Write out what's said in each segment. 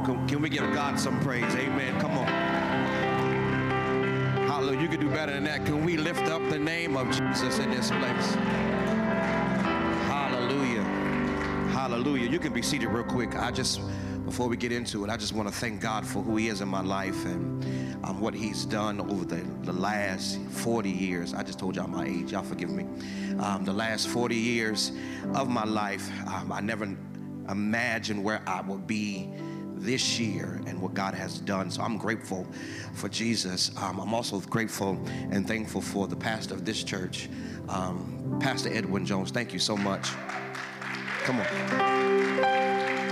Can we give God some praise? Amen. Come on. Hallelujah. You can do better than that. Can we lift up the name of Jesus in this place? Hallelujah. Hallelujah. You can be seated real quick. Before we get into it, I just want to thank God for who he is in my life and what he's done over the last 40 years. I just told y'all my age. Y'all forgive me. The last 40 years of my life, I never imagined where I would be this year and what God has done. So I'm grateful for Jesus. I'm also grateful and thankful for the pastor of this church, Pastor Edwin Jones. Thank you so much. Come on.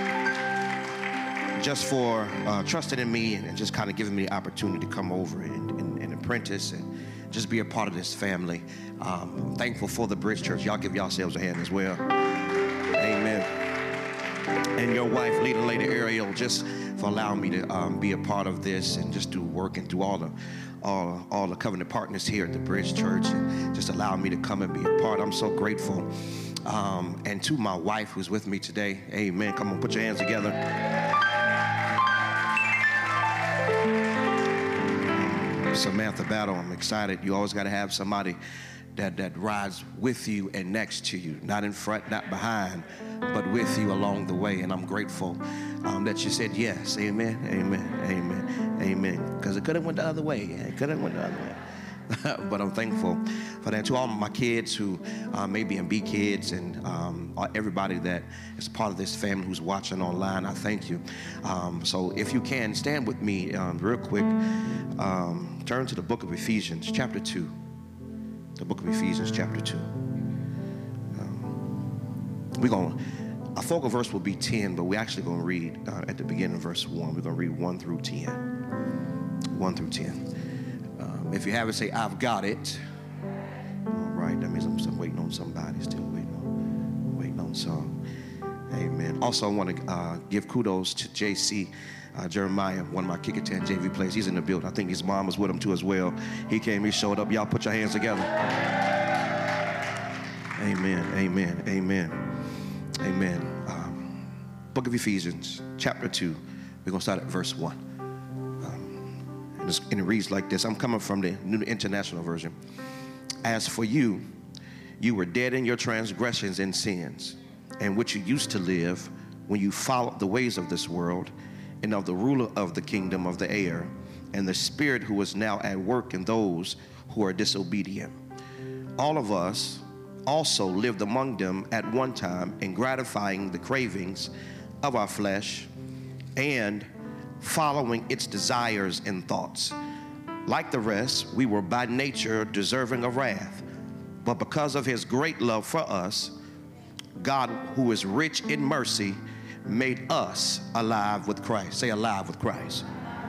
Just for trusting in me and just kind of giving me the opportunity to come over and apprentice and just be a part of this family. I'm thankful for the Bridge Church. Y'all give yourselves a hand as well. Amen. And your wife, Leader Lady Ariel, just for allowing me to be a part of this and just do work and do all the covenant partners here at the Bridge Church and just allow me to come and be a part. I'm so grateful. And to my wife who's with me today, amen. Come on, put your hands together. Samantha Battle, I'm excited. You always got to have somebody that rides with you and next to you, not in front, not behind, but with you along the way. And I'm grateful that you said yes. Amen, amen, amen, amen. Because it could have went the other way. It could have went the other way. But I'm thankful for that. To all my kids who may be in B Kids and everybody that is part of this family who's watching online, I thank you. So if you can, stand with me real quick. Turn to the book of Ephesians, chapter 2. The book of Ephesians, chapter 2. Our focal verse will be 10, but we're actually going to read at the beginning of verse 1. We're going to read 1 through 10. 1 through 10. If you have it, say, I've got it. All right, that means I'm waiting on somebody, still waiting on some. Amen. Also, I want to give kudos to JC Jeremiah, one of my Kick It 10 JV players. He's in the building. I think his mom was with him too as well. He came, he showed up. Y'all put your hands together. Amen, amen, amen, amen. Book of Ephesians, chapter 2. We're going to start at verse 1. And it reads like this. I'm coming from the New International Version. As for you, you were dead in your transgressions and sins, in which you used to live when you followed the ways of this world and of the ruler of the kingdom of the air, and the spirit who is now at work in those who are disobedient. All of us also lived among them at one time in gratifying the cravings of our flesh and following its desires and thoughts. Like the rest, we were by nature deserving of wrath. But because of his great love for us, God, who is rich in mercy, made us alive with Christ. Say alive with Christ.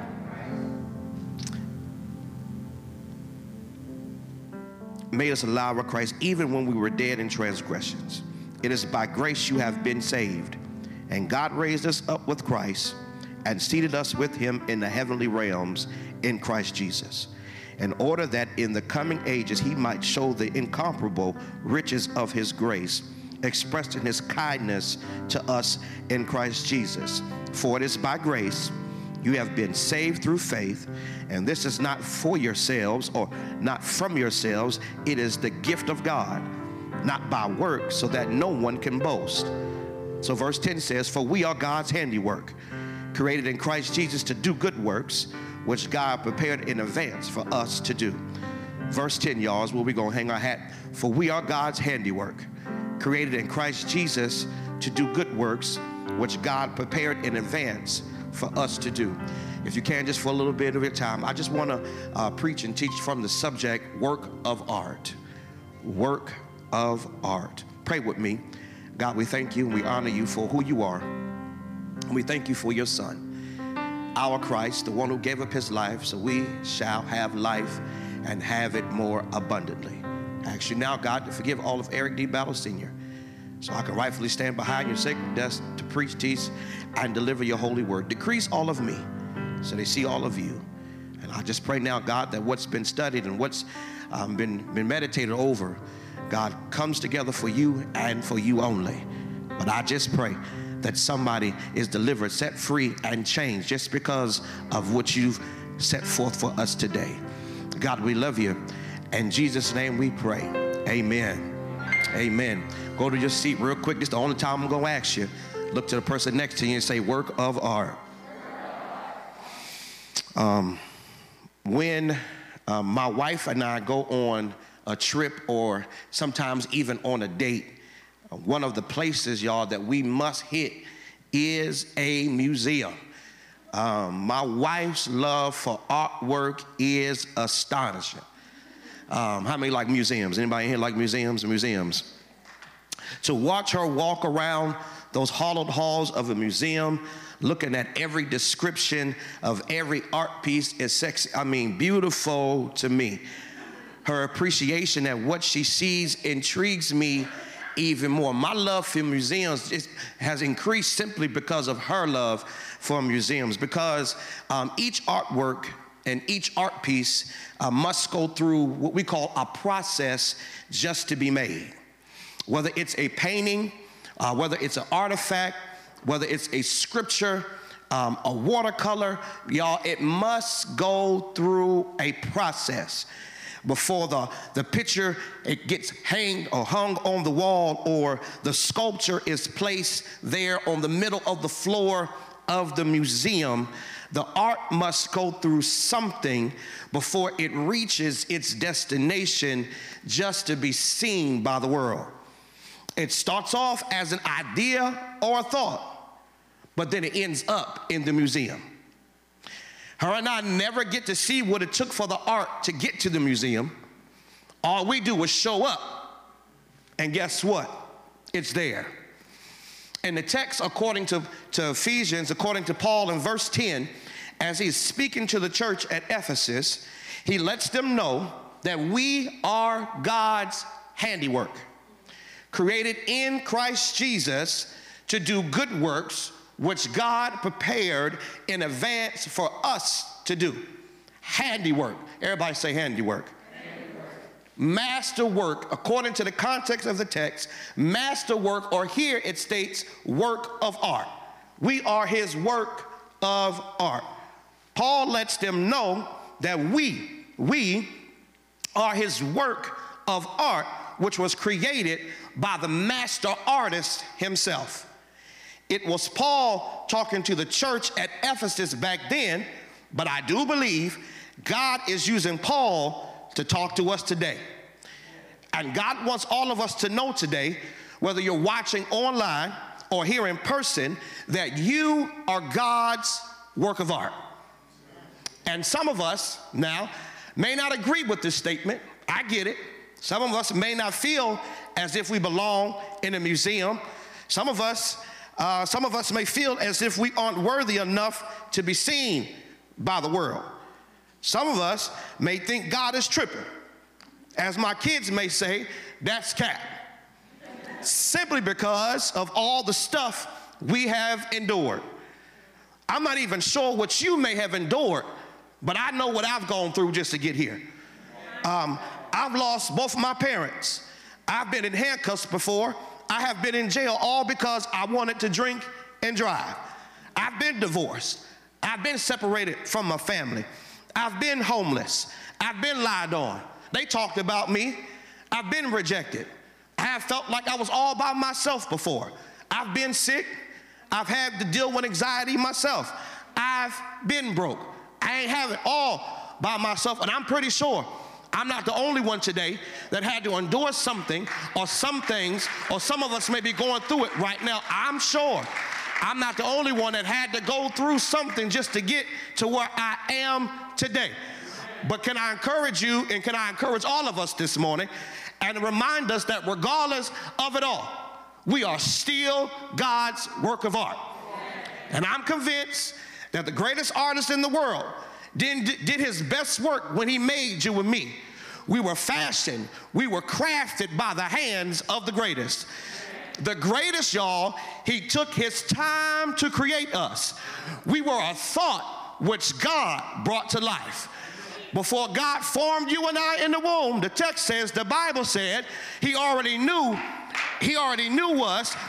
Made us alive with Christ even when we were dead in transgressions. It is by grace you have been saved. And God raised us up with Christ and seated us with him in the heavenly realms in Christ Jesus, in order that in the coming ages he might show the incomparable riches of his grace, expressed in his kindness to us in Christ Jesus. For it is by grace you have been saved through faith, and this is not for yourselves or not from yourselves. It is the gift of God, not by works, so that no one can boast. So verse 10 says, for we are God's handiwork, created in Christ Jesus to do good works, which God prepared in advance for us to do. Verse 10, y'all, is where we're going to hang our hat. For we are God's handiwork, created in Christ Jesus to do good works, which God prepared in advance for us to do. If you can, just for a little bit of your time, I just want to preach and teach from the subject, work of art. Work of art. Pray with me. God, we thank you and we honor you for who you are. And we thank you for your son, our Christ, the one who gave up his life so we shall have life and have it more abundantly. I ask you now, God, to forgive all of Eric D. Battle Sr. so I can rightfully stand behind your sacred desk to preach, teach, and deliver your holy word. Decrease all of me so they see all of you. And I just pray now, God, that what's been studied and what's been meditated over, God, comes together for you and for you only. But I just pray that somebody is delivered, set free, and changed just because of what you've set forth for us today. God, we love you. In Jesus' name we pray. Amen. Amen. Go to your seat real quick. This is the only time I'm going to ask you. Look to the person next to you and say, work of art. When my wife and I go on a trip or sometimes even on a date, one of the places, y'all, that we must hit is a museum. My wife's love for artwork is astonishing. How many like museums? Anybody in here like museums? To watch her walk around those hollowed halls of a museum, looking at every description of every art piece is sexy. Beautiful to me. Her appreciation at what she sees intrigues me even more. My love for museums has increased simply because of her love for museums, because each artwork and each art piece must go through what we call a process just to be made. Whether it's a painting, whether it's an artifact, whether it's a scripture, a watercolor, y'all, it must go through a process before the picture, it gets hung on the wall, or the sculpture is placed there on the middle of the floor of the museum. The art must go through something before it reaches its destination just to be seen by the world. It starts off as an idea or a thought, but then it ends up in the museum. Her and I never get to see what it took for the art to get to the museum. All we do is show up, and guess what? It's there. In the text, according to Ephesians, according to Paul in verse 10, as he's speaking to the church at Ephesus, he lets them know that we are God's handiwork, created in Christ Jesus to do good works, which God prepared in advance for us to do. Handiwork. Everybody say handiwork. Masterwork, according to the context of the text, masterwork, or here it states work of art. We are his work of art. Paul lets them know that we are his work of art, which was created by the master artist himself. It was Paul talking to the church at Ephesus back then, but I do believe God is using Paul to talk to us today. And God wants all of us to know today, whether you're watching online or here in person, that you are God's work of art. And some of us now may not agree with this statement. I get it. Some of us may not feel as if we belong in a museum. Some of us may feel as if we aren't worthy enough to be seen by the world. Some of us may think God is tripping. As my kids may say, that's cap. Simply because of all the stuff we have endured. I'm not even sure what you may have endured, but I know what I've gone through just to get here. I've lost both of my parents. I've been in handcuffs before. I have been in jail, all because I wanted to drink and drive. I've been divorced. I've been separated from my family. I've been homeless. I've been lied on. They talked about me. I've been rejected. I have felt like I was all by myself before. I've been sick. I've had to deal with anxiety myself. I've been broke. I ain't have it all by myself, and I'm pretty sure I'm not the only one today that had to endure something or some things, or some of us may be going through it right now. I'm sure I'm not the only one that had to go through something just to get to where I am today. But can I encourage you, and can I encourage all of us this morning, and remind us that regardless of it all, we are still God's work of art. And I'm convinced that the greatest artist in the world did his best work when he made you and me. We were fashioned, we were crafted by the hands of the greatest. The greatest, y'all, he took his time to create us. We were a thought which God brought to life. Before God formed you and I in the womb, the text says, the Bible said, he already knew us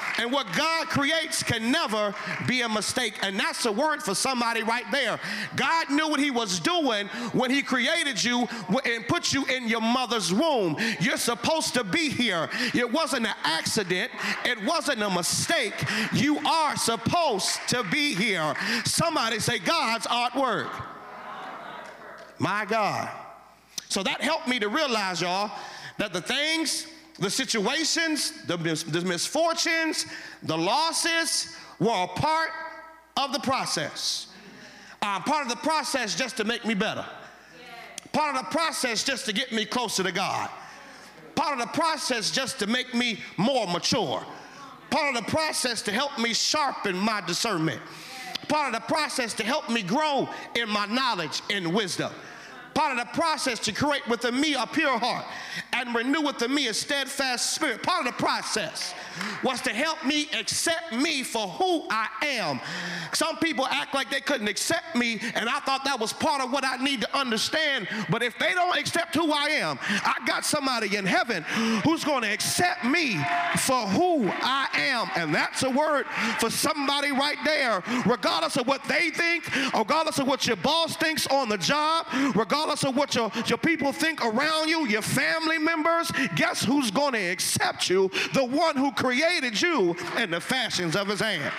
And what God creates can never be a mistake. And that's a word for somebody right there. God knew what he was doing when he created you and put you in your mother's womb. You're supposed to be here. It wasn't an accident. It wasn't a mistake. You are supposed to be here. Somebody say God's artwork. My God. So that helped me to realize, y'all, that the things, the situations, the misfortunes, the losses were a part of the process. Part of the process just to make me better. Part of the process just to get me closer to God. Part of the process just to make me more mature. Part of the process to help me sharpen my discernment. Part of the process to help me grow in my knowledge and wisdom. Part of the process to create within me a pure heart and renew within me a steadfast spirit. Part of the process was to help me accept me for who I am. Some people act like they couldn't accept me, and I thought that was part of what I need to understand. But if they don't accept who I am, I got somebody in heaven who's going to accept me for who I am. And that's a word for somebody right there. Regardless of what they think, regardless of what your boss thinks on the job, regardless of what your people think around you, your family members, guess who's going to accept you? The one who created you in the fashions of his hand.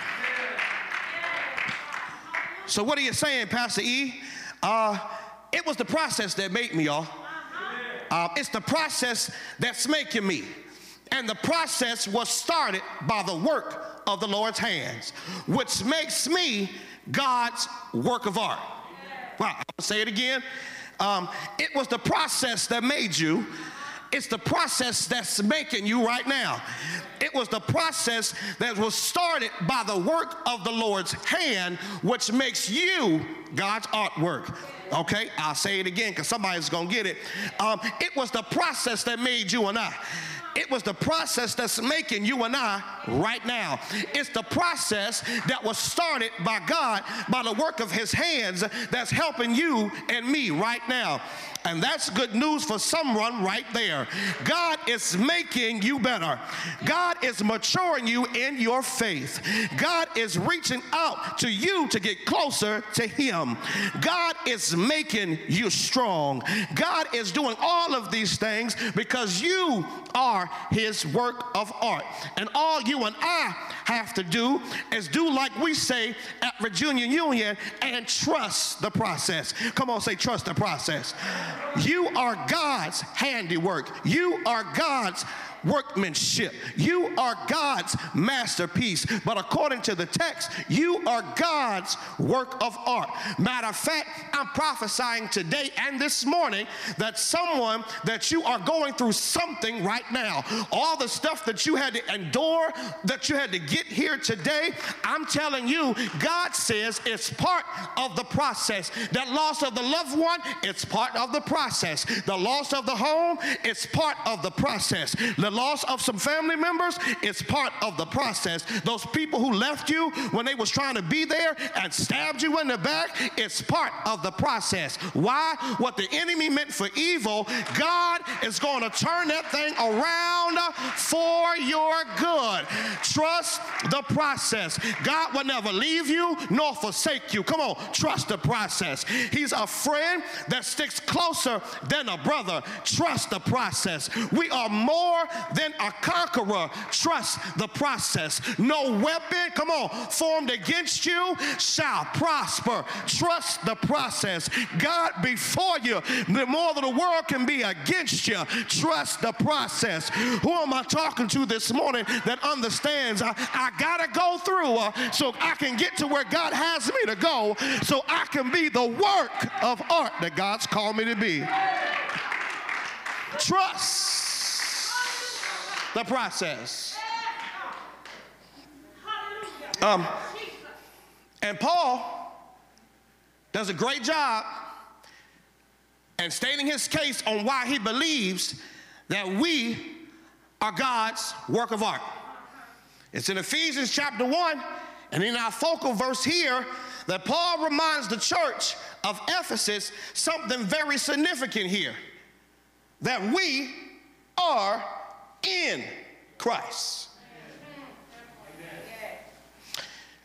So what are you saying, Pastor E? It was the process that made me, y'all. It's the process that's making me. And the process was started by the work of the Lord's hands, which makes me God's work of art. Wow, I'll say it again. It was the process that made you. It's the process that's making you right now. It was the process that was started by the work of the Lord's hand, which makes you God's artwork. Okay, I'll say it again because somebody's going to get it. It was the process that made you and I. It was the process that's making you and I right now. It's the process that was started by God, by the work of his hands, that's helping you and me right now. And that's good news for someone right there. God is making you better. God is maturing you in your faith. God is reaching out to you to get closer to him. God is making you strong. God is doing all of these things because you are his work of art. And all you and I have to do is do like we say at Virginia Union and trust the process. Come on, say trust the process. You are God's handiwork. You are God's workmanship. You are God's masterpiece. But according to the text, you are God's work of art. Matter of fact, I'm prophesying today and this morning that someone that you are going through something right now. All the stuff that you had to endure, that you had to get here today, I'm telling you, God says it's part of the process. That loss of the loved one, it's part of the process. The loss of the home, it's part of the process. The loss of some family members, it's part of the process. Those people who left you when they was trying to be there and stabbed you in the back, it's part of the process. Why? What the enemy meant for evil, God is going to turn that thing around for your good. Trust the process. God will never leave you nor forsake you. Come on, trust the process. He's a friend that sticks closer than a brother. Trust the process. We are more than a conqueror. Trust the process. No weapon, come on, formed against you shall prosper. Trust the process. God before you, the more than the world can be against you. Trust the process. Who am I talking to this morning that understands I gotta go through so I can get to where God has me to go, so I can be the work of art that God's called me to be. Trust the process. And Paul does a great job in stating his case on why he believes that we are God's work of art. It's in Ephesians chapter 1, and in our focal verse here, that Paul reminds the church of Ephesus something very significant here, that we are in Christ.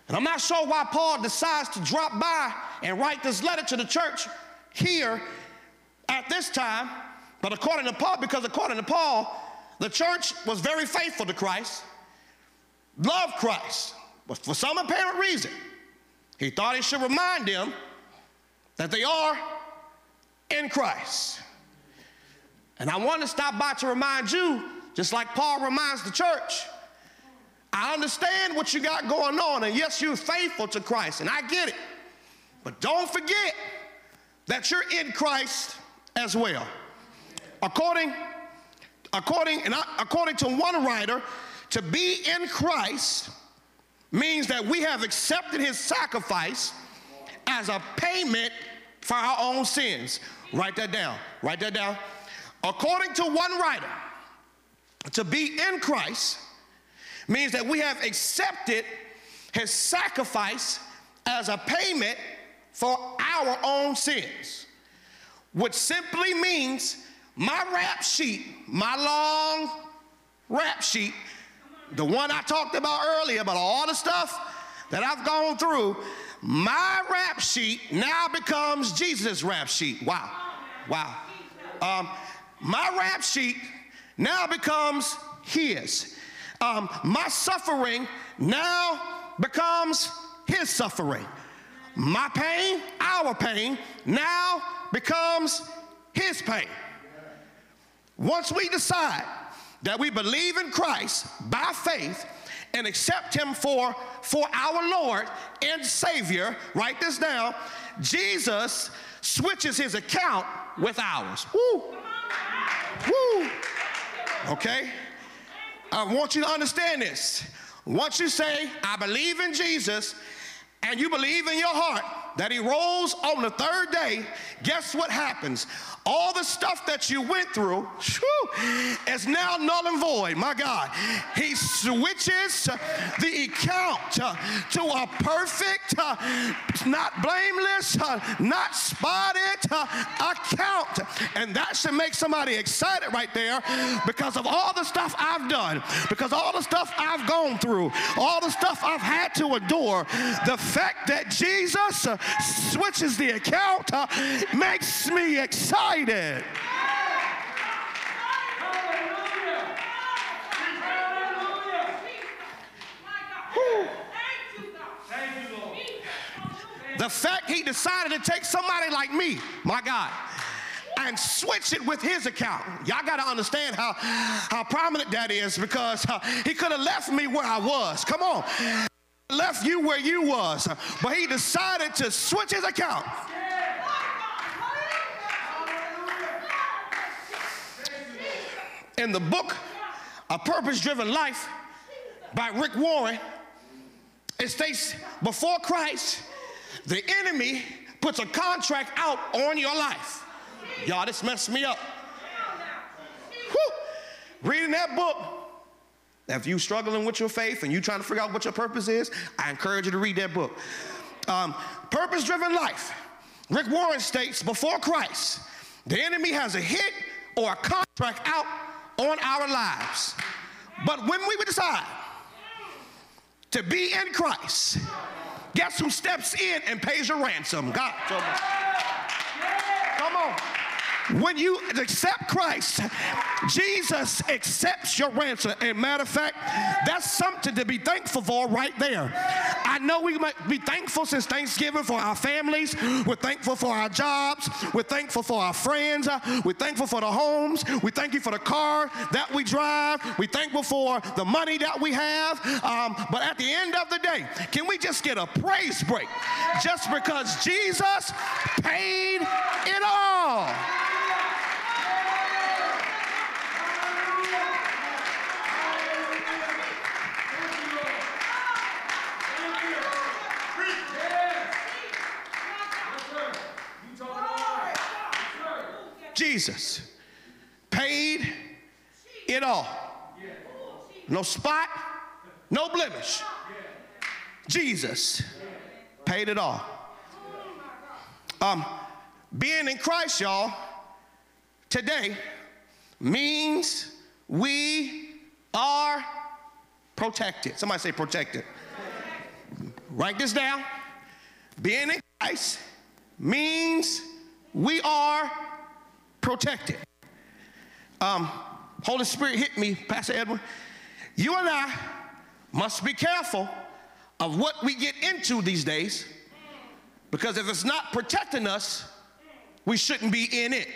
And I'm not sure why Paul decides to drop by and write this letter to the church here at this time, but according to Paul, the church was very faithful to Christ, loved Christ, but for some apparent reason, he thought he should remind them that they are in Christ. And I want to stop by to remind you, just like Paul reminds the church, I understand what you got going on, and yes, you're faithful to Christ, and I get it. But don't forget that you're in Christ as well. According to one writer, to be in Christ means that we have accepted his sacrifice as a payment for our own sins. Write that down. Write that down. According to one writer, to be in Christ means that we have accepted his sacrifice as a payment for our own sins, which simply means my rap sheet, my long rap sheet, the one I talked about earlier, about all the stuff that I've gone through, my rap sheet now becomes Jesus' rap sheet. Wow. Wow. My rap sheet now becomes his. My suffering now becomes his suffering. My pain, our pain, now becomes his pain. Once we decide that we believe in Christ by faith and accept him for our Lord and Savior, write this down, Jesus switches his account with ours. Woo! Woo! Okay? I want you to understand this. Once you say, I believe in Jesus, and you believe in your heart that he rose on the third day, guess what happens? All the stuff that you went through is now null and void. My God, he switches the account to a perfect, not blameless, not spotted account. And that should make somebody excited right there, because of all the stuff I've done, because all the stuff I've gone through, all the stuff I've had to endure. The fact that Jesus switches the account makes me excited. The fact he decided to take somebody like me, my God, and switch it with his account. Y'all got to understand how prominent that is, because he could have left me where I was. Come on. Left you where you was, but he decided to switch his account. In the book A Purpose-Driven Life by Rick Warren, it states, before Christ, the enemy puts a contract out on your life. Y'all, this messed me up. Whew. Reading that book, if you're struggling with your faith and you're trying to figure out what your purpose is, I encourage you to read that book. Purpose-Driven Life. Rick Warren states, before Christ, the enemy has a hit or a contract out on our lives. But when we decide to be in Christ, guess who steps in and pays your ransom? God. Come on. When you accept Christ, Jesus accepts your ransom. And matter of fact, that's something to be thankful for right there. I know we might be thankful since Thanksgiving for our families. We're thankful for our jobs. We're thankful for our friends. We're thankful for the homes. We thank you for the car that we drive. We're thankful for the money that we have. But at the end of the day, can we just get a praise break? Just because Jesus paid it all. Jesus paid it all. No spot, no blemish. Jesus paid it all. Being in Christ, y'all, today means we are protected. Somebody say protected. Write this down. Being in Christ means we are protected. Holy Spirit hit me, Pastor Edwin. You and I must be careful of what we get into these days, because if it's not protecting us, we shouldn't be in it.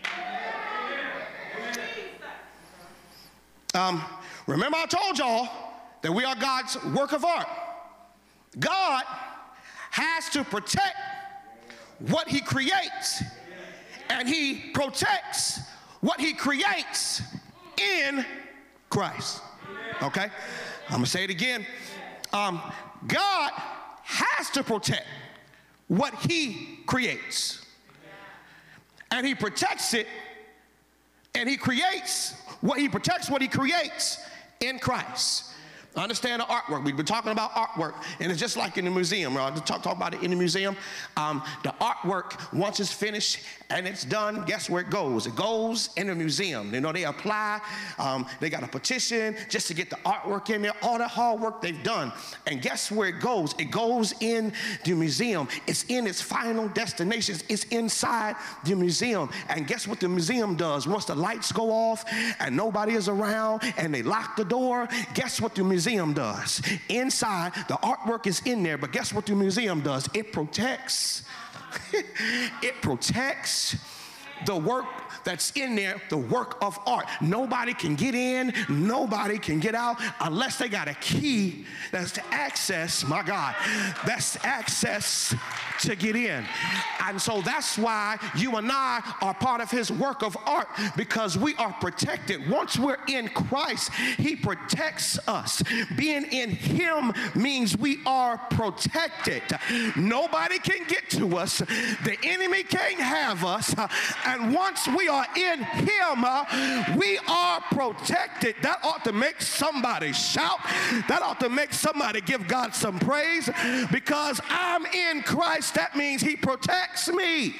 Remember I told y'all that we are God's work of art. God has to protect what he creates, and he protects what he creates in Christ. Okay? I'm going to say it again. God has to protect what he creates, and he protects it, and he creates what he protects, what he creates in Christ. Understand the artwork. We've been talking about artwork, and it's just like in the museum. Right? Talk about it in the museum. The artwork, once it's finished and it's done, guess where it goes? It goes in the museum. You know, they apply. They got a petition just to get the artwork in there, all the hard work they've done. And guess where it goes? It goes in the museum. It's in its final destinations. It's inside the museum. And guess what the museum does? Once the lights go off and nobody is around and they lock the door, guess what the museum does? Inside, the artwork is in there, but guess what the museum does? It protects. It protects the work that's in there, the work of art. Nobody can get in, nobody can get out unless they got a key that's to access, my God, that's access to get in. And so that's why you and I are part of his work of art, because we are protected. Once we're in Christ, he protects us. Being in him means we are protected. Nobody can get to us. The enemy can't have us. And once we are in him, we are protected. That ought to make somebody shout. That ought to make somebody give God some praise, because I'm in Christ. That means he protects me.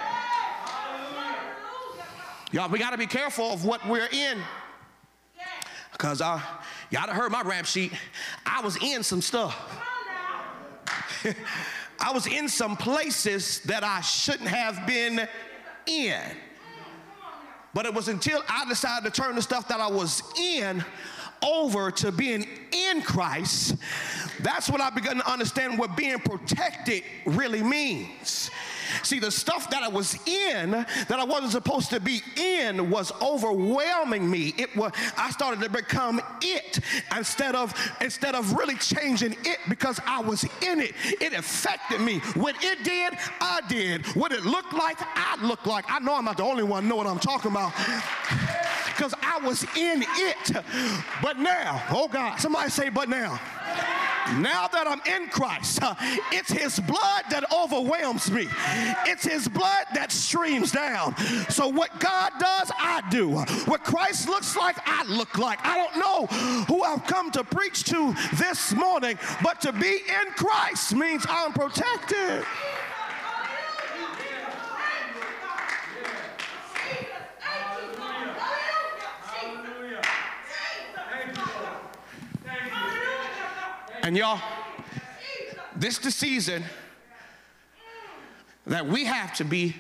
Y'all, we got to be careful of what we're in, because y'all done heard my rap sheet. I was in some stuff. I was in some places that I shouldn't have been in. But it was until I decided to turn the stuff that I was in over to being in Christ, that's when I began to understand what being protected really means. See, the stuff that I was in, that I wasn't supposed to be in, was overwhelming me. I started to become it instead of really changing it, because I was in it. It affected me. What it did, I did. What it looked like, I looked like. I know I'm not the only one know what I'm talking about, because I was in it. But now, oh God, somebody say, but now. Now that I'm in Christ, it's his blood that overwhelms me. It's his blood that streams down. So what God does, I do. What Christ looks like, I look like. I don't know who I've come to preach to this morning, but to be in Christ means I'm protected. And y'all, this is the season that we have to be.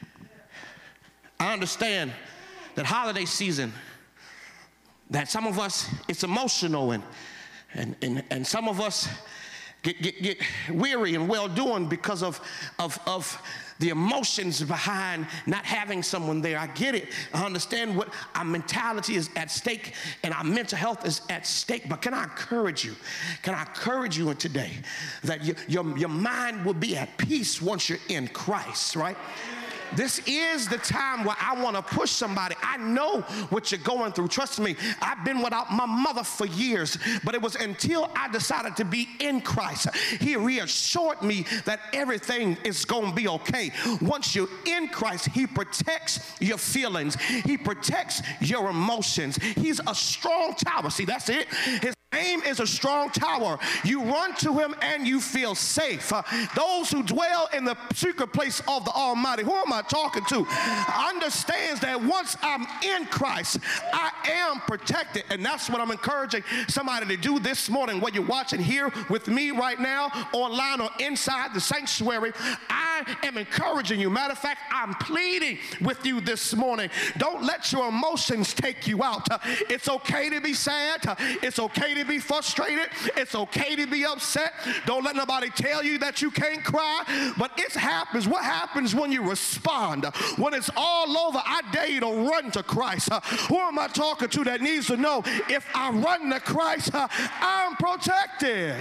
I understand that holiday season, that some of us, it's emotional, and some of us get weary and well-doing because of the emotions behind not having someone there. I get it. I understand what our mentality is at stake and our mental health is at stake. But can I encourage you? Can I encourage you today that your mind will be at peace once you're in Christ, right? This is the time where I want to push somebody. I know what you're going through. Trust me, I've been without my mother for years, but it was until I decided to be in Christ. He reassured me that everything is going to be okay. Once you're in Christ, he protects your feelings. He protects your emotions. He's a strong tower. See, that's it. His name is a strong tower. You run to him and you feel safe. Those who dwell in the secret place of the Almighty, who am I talking to, understands that once I'm in Christ, I am protected. And that's what I'm encouraging somebody to do this morning, whether you're watching here with me right now, online or inside the sanctuary. I am encouraging you. Matter of fact, I'm pleading with you this morning. Don't let your emotions take you out. It's okay to be sad. It's okay to be frustrated. It's okay to be upset. Don't let nobody tell you that you can't cry. But it happens. What happens when you respond? When it's all over, I dare you to run to Christ. Who am I talking to that needs to know if I run to Christ, I'm protected?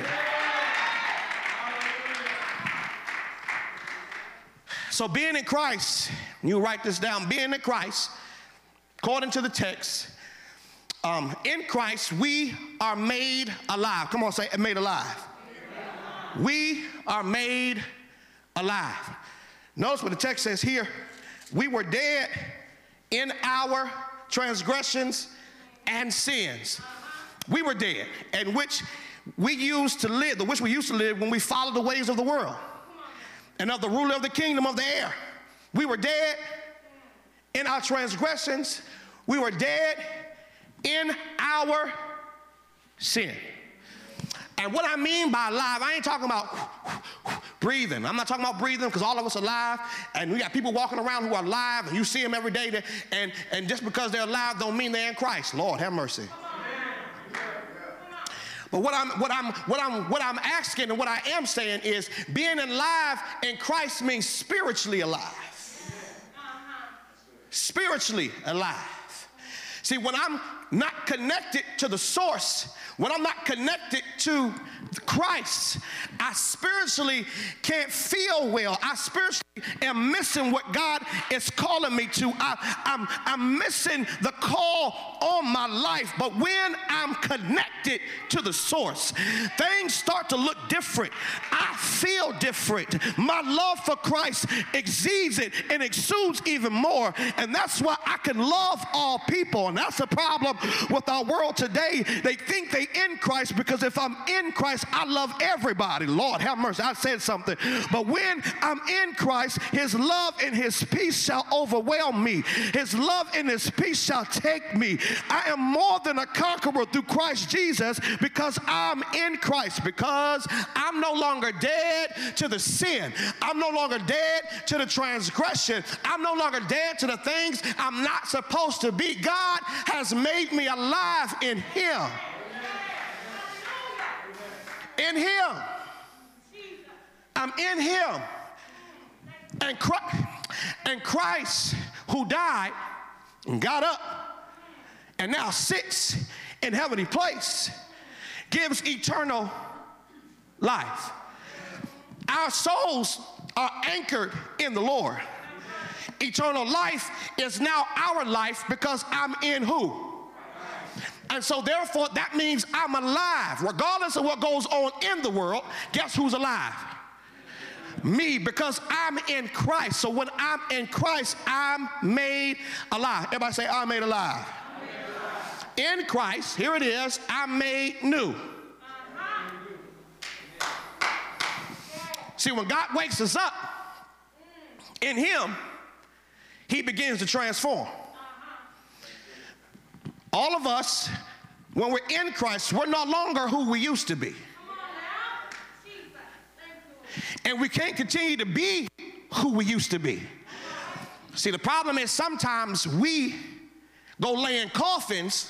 So being in Christ, you write this down, being in Christ, according to the text, in Christ, we are made alive. Come on, say made alive. We are made alive. Notice what the text says here. We were dead in our transgressions and sins. We were dead, in which we used to live, when we followed the ways of the world and of the ruler of the kingdom of the air. We were dead in our transgressions. We were dead in our sin. And what I mean by alive, I ain't talking about breathing. I'm not talking about breathing because all of us are alive, and we got people walking around who are alive, and you see them every day, and just because they're alive don't mean they're in Christ. Lord, have mercy. But what I'm asking and what I am saying is being alive in Christ means spiritually alive. Spiritually alive. See, when I'm not connected to the source, when I'm not connected to Christ, I spiritually can't feel well. I spiritually am missing what God is calling me to. I'm missing the call on my life. But when I'm connected to the source, things start to look different. I feel different. My love for Christ exceeds it and exudes even more. And that's why I can love all people. And that's the problem with our world today. They think they in Christ because if I'm in Christ, I love everybody. Lord, have mercy. I said something. But when I'm in Christ, his love and his peace shall overwhelm me. His love and his peace shall take me. I am more than a conqueror through Christ Jesus because I'm in Christ, because I'm no longer dead to the sin. I'm no longer dead to the transgression. I'm no longer dead to the things I'm not supposed to be. God has made me alive in him. In him. I'm in him. And Christ, who died and got up and now sits in heavenly place, gives eternal life. Our souls are anchored in the Lord. Eternal life is now our life because I'm in who? And so therefore that means I'm alive. Regardless of what goes on in the world, guess who's alive? Me, because I'm in Christ. So when I'm in Christ, I'm made alive. Everybody say, I'm made alive. In Christ, here it is, I'm made new. See, when God wakes us up, in him, he begins to transform. All of us, when we're in Christ, we're no longer who we used to be. And we can't continue to be who we used to be. See, the problem is sometimes we go lay in coffins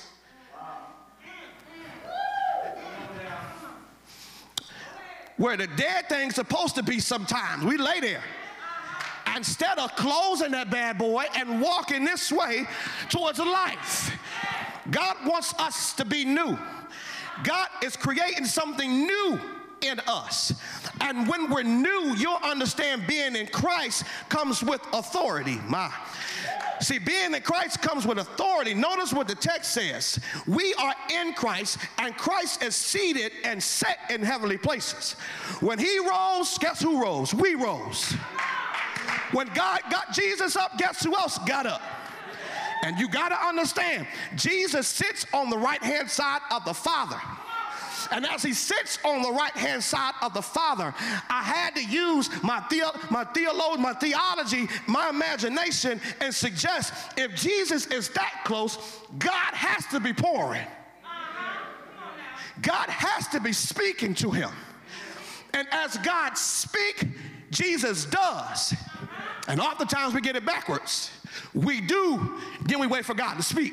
where the dead thing's supposed to be sometimes. We lay there. Instead of closing that bad boy and walking this way towards a life. God wants us to be new. God is creating something new in us. And when we're new, you'll understand being in Christ comes with authority. See, being in Christ comes with authority. Notice what the text says. We are in Christ, and Christ is seated and set in heavenly places. When he rose, guess who rose? We rose. When God got Jesus up, guess who else got up? And you got to understand, Jesus sits on the right-hand side of the Father. And as he sits on the right-hand side of the Father, I had to use my theology, my imagination, and suggest if Jesus is that close, God has to be pouring. God has to be speaking to him. And as God speaks, Jesus does. And oftentimes we get it backwards. We do, then we wait for God to speak.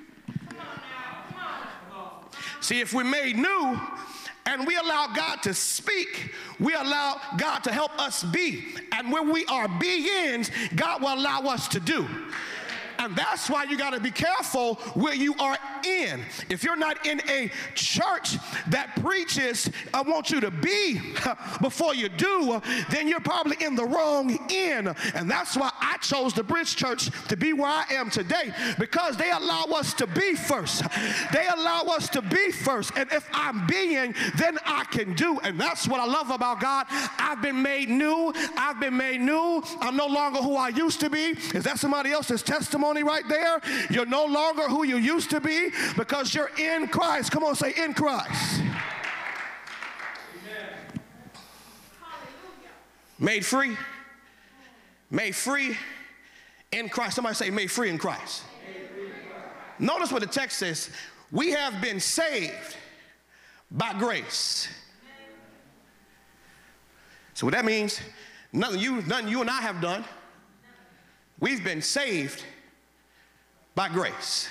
See, if we're made new and we allow God to speak, we allow God to help us be. And when we are beings, God will allow us to do. And that's why you got to be careful where you are in. If you're not in a church that preaches, I want you to be before you do, then you're probably in the wrong end. And that's why I chose the Bridge Church to be where I am today, because they allow us to be first. They allow us to be first. And if I'm being, then I can do. And that's what I love about God. I've been made new. I've been made new. I'm no longer who I used to be. Is that somebody else's testimony right there? You're no longer who you used to be because you're in Christ. Come on, say in Christ. Amen. Made free. Made free in Christ. Somebody say made free in Christ. Notice what the text says. We have been saved by grace. So what that means, nothing you and I have done. We've been saved by grace.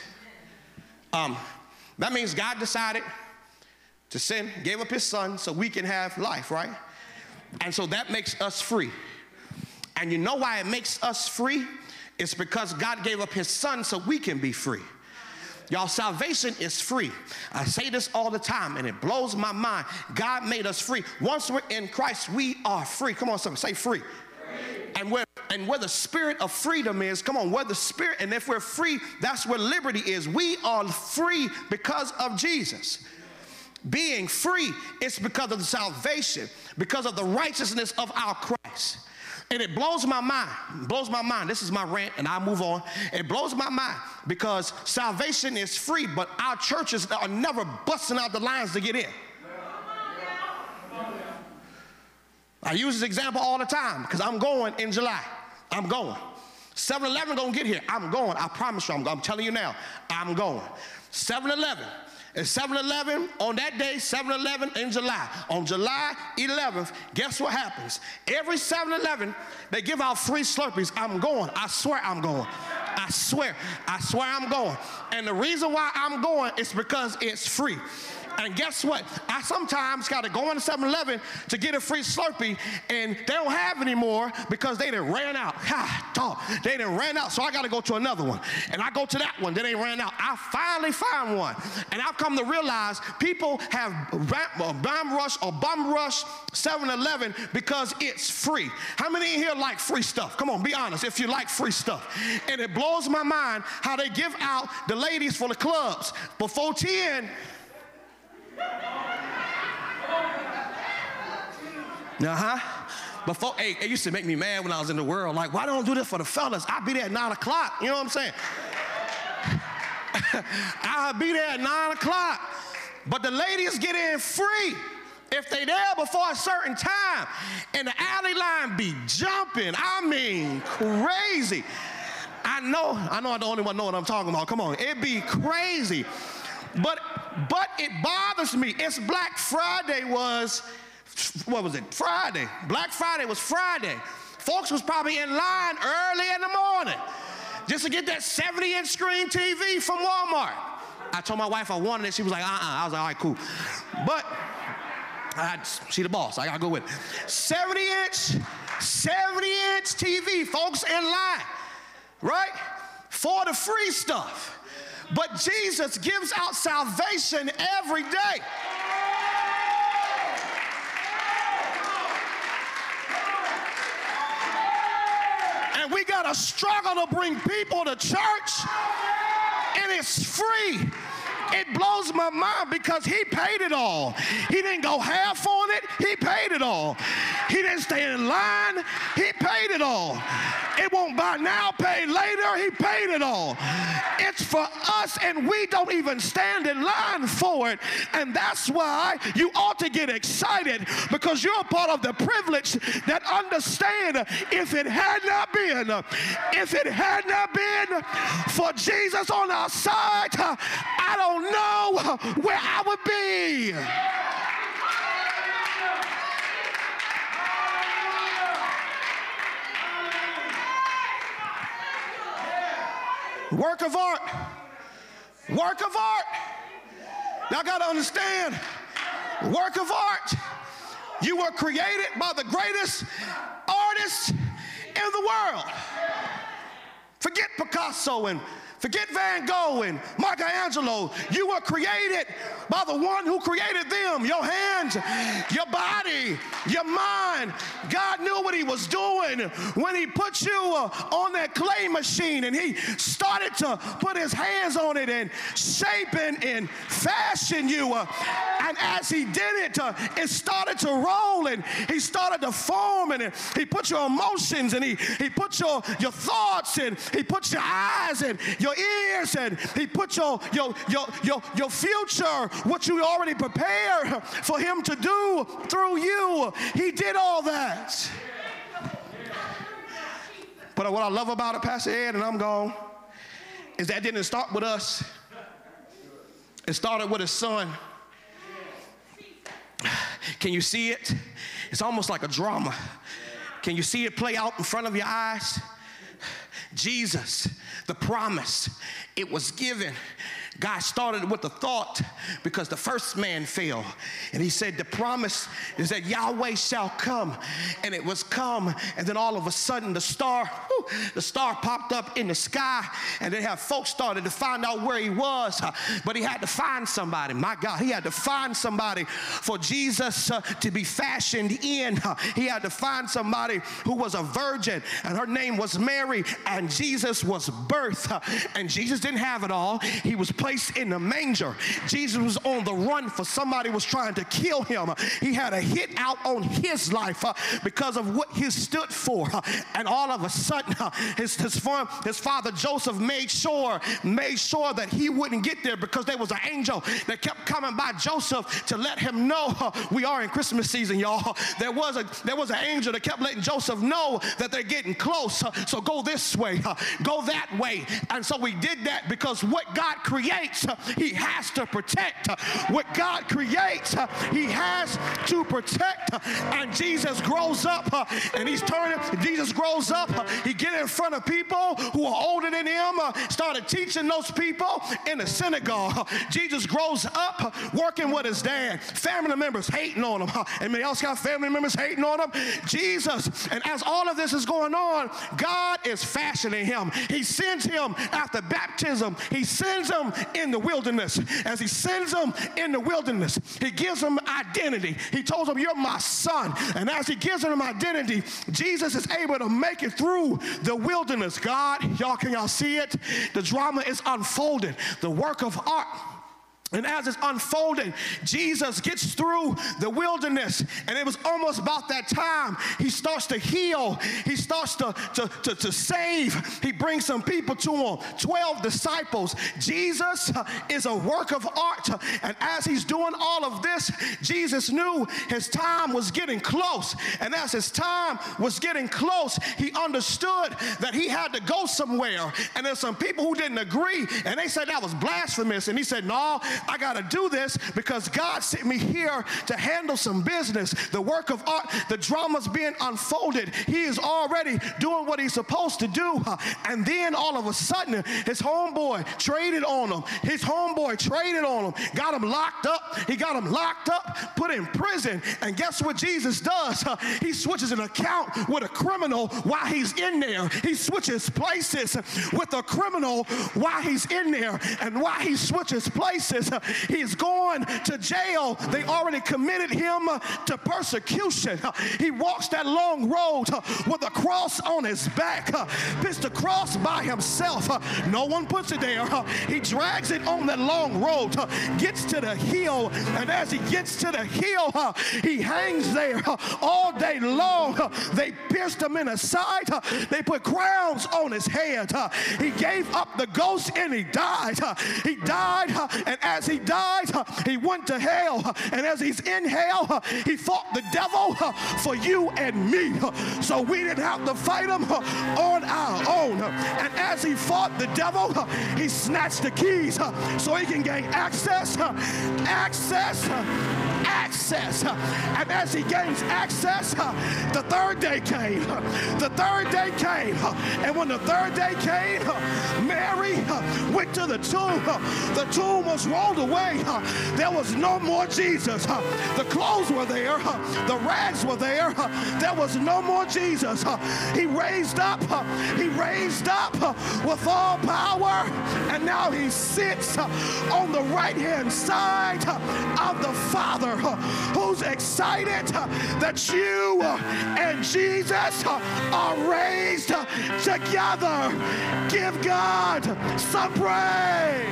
That means God decided to send, gave up his son so we can have life, right? And so that makes us free. And you know why it makes us free? It's because God gave up his son so we can be free. Y'all, salvation is free. I say this all the time, and it blows my mind. God made us free. Once we're in Christ, we are free. Come on, somebody, say free. And where the spirit of freedom is, come on, where the spirit, and if we're free, that's where liberty is. We are free because of Jesus. Being free is because of the salvation, because of the righteousness of our Christ. And it blows my mind. This is my rant, and I'll move on. It blows my mind because salvation is free, but our churches are never busting out the lines to get in. I use this example all the time because I'm going in July. I'm going. 7-Eleven gonna get here. I'm going. I promise you, I'm telling you now, I'm going. 7-Eleven. And 7-Eleven on that day, 7-Eleven in July. On July 11th, guess what happens? Every 7-Eleven, they give out free Slurpees. I'm going. I swear I'm going. I swear I'm going. And the reason why I'm going is because it's free. And guess what? I sometimes got to go into 7-Eleven to get a free Slurpee, and they don't have any more because they done ran out. They done ran out, so I got to go to another one. And I go to that one, then they ran out. I finally find one. And I've come to realize people have bum rush 7-Eleven because it's free. How many in here like free stuff? Come on, be honest if you like free stuff. And it blows my mind how they give out the ladies for the clubs. Before 10, Before, it used to make me mad when I was in the world. Like, why don't do this for the fellas? I'll be there at 9 o'clock. You know what I'm saying? I'll be there at 9 o'clock. But the ladies get in free if they there before a certain time. And the alley line be jumping. I mean, crazy. I know I'm the only one know what I'm talking about. Come on, it be crazy. But it bothers me. It's Black Friday was, what was it? Friday. Black Friday was Friday. Folks was probably in line early in the morning just to get that 70-inch screen TV from Walmart. I told my wife I wanted it. She was like, I was like, all right, cool. But she the boss. I got to go with it. 70-inch TV, folks in line, right? For the free stuff. But Jesus gives out salvation every day. And we got to struggle to bring people to church, and it's free. It blows my mind because he paid it all. He didn't go half on it. He paid it all. He didn't stay in line. He paid it all. It won't buy now, pay later. He paid it all. It's for us, and we don't even stand in line for it. And that's why you ought to get excited, because you're a part of the privilege that understand if it had not been for Jesus on our side, I don't know where I would be. Work of art. Work of art. Y'all got to understand, work of art. You were created by the greatest artists in the world. Forget Picasso and forget Van Gogh and Michelangelo. You were created by the one who created them. Your hands, your body, your mind. God knew what he was doing when he put you on that clay machine, and he started to put his hands on it and shape and fashion you. And as he did it, it started to roll, and he started to form, and he put your emotions, and he put your thoughts, and he put your eyes and your ears, and he put your future, what you already prepared for him to do through you. He did all that. But what I love about it, Pastor Ed, and I'm gone, is that didn't start with us. It started with his son. Can you see it? It's almost like a drama. Can you see it play out in front of your eyes? Jesus, the promise, it was given. God started with the thought because the first man fell. And he said the promise is that Yahweh shall come. And it was come. And then all of a sudden the star popped up in the sky. And then folks started to find out where he was. But he had to find somebody. My God, he had to find somebody for Jesus to be fashioned in. He had to find somebody who was a virgin. And her name was Mary. And Jesus was birthed. And Jesus didn't have it all. He was placed in the manger. Jesus was on the run for somebody was trying to kill him. He had a hit out on his life because of what he stood for. And all of a sudden, his father Joseph made sure that he wouldn't get there, because there was an angel that kept coming by Joseph to let him know. We are in Christmas season, y'all. There was an angel that kept letting Joseph know that they're getting close. So go this way, go that way. And so we did that, because what God creates, he has to protect. What God creates, he has to protect. And Jesus grows up, and Jesus grows up, he get in front of people who are older than him, started teaching those people in the synagogue. Jesus grows up working with his dad. Family members hating on him. Anybody else got family members hating on him? Jesus. And as all of this is going on, God is fashioning him. He sends him after baptism. He sends him in the wilderness. As he sends him in the wilderness, he gives him identity. He tells him, you're my son. And as he gives him identity, Jesus is able to make it through the wilderness. God, can y'all see it? The drama is unfolded. The work of art. And as it's unfolding, Jesus gets through the wilderness, and it was almost about that time he starts to heal. He starts to save. He brings some people to him, 12 disciples. Jesus is a work of art, and as he's doing all of this, Jesus knew his time was getting close. And as his time was getting close, he understood that he had to go somewhere. And there's some people who didn't agree, and they said that was blasphemous. And he said, no, I got to do this because God sent me here to handle some business. The work of art, the drama's being unfolded. He is already doing what he's supposed to do. And then all of a sudden, his homeboy traded on him. Got him locked up. He got him locked up, put in prison. And guess what Jesus does? He switches an account with a criminal while he's in there. He switches places with a criminal while he's in there. And while he switches places, he's going to jail. They already committed him to persecution. He walks that long road with a cross on his back. Puts the cross by himself. No one puts it there. He drags it on that long road, gets to the hill, and as he gets to the hill, he hangs there all day long. They pierce pierced him in the side. They put crowns on his head. He gave up the ghost and he died. He died, and as he died, he went to hell. And as he's in hell, he fought the devil for you and me. So we didn't have to fight him on our own. And as he fought the devil, he snatched the keys so he can gain access. And as he gains access, the third day came. The third day came. And when the third day came, Mary went to the tomb. The tomb was rolled away. There was no more Jesus. The clothes were there. The rags were there. There was no more Jesus. He raised up. He raised up with all power. And now he sits on the right-hand side of the Father, who's excited that you and Jesus are raised together. Give God some praise.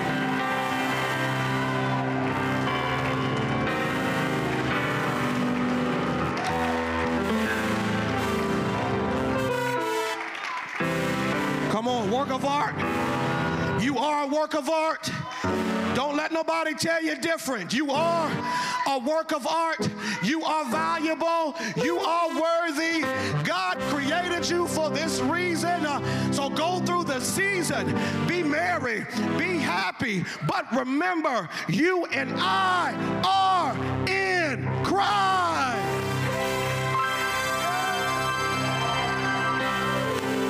Come on, work of art. You are a work of art. Don't let nobody tell you different. You are a work of art. You are valuable. You are worthy. God created you for this reason. So go through the season. Be merry. Be happy. But remember, you and I are in Christ.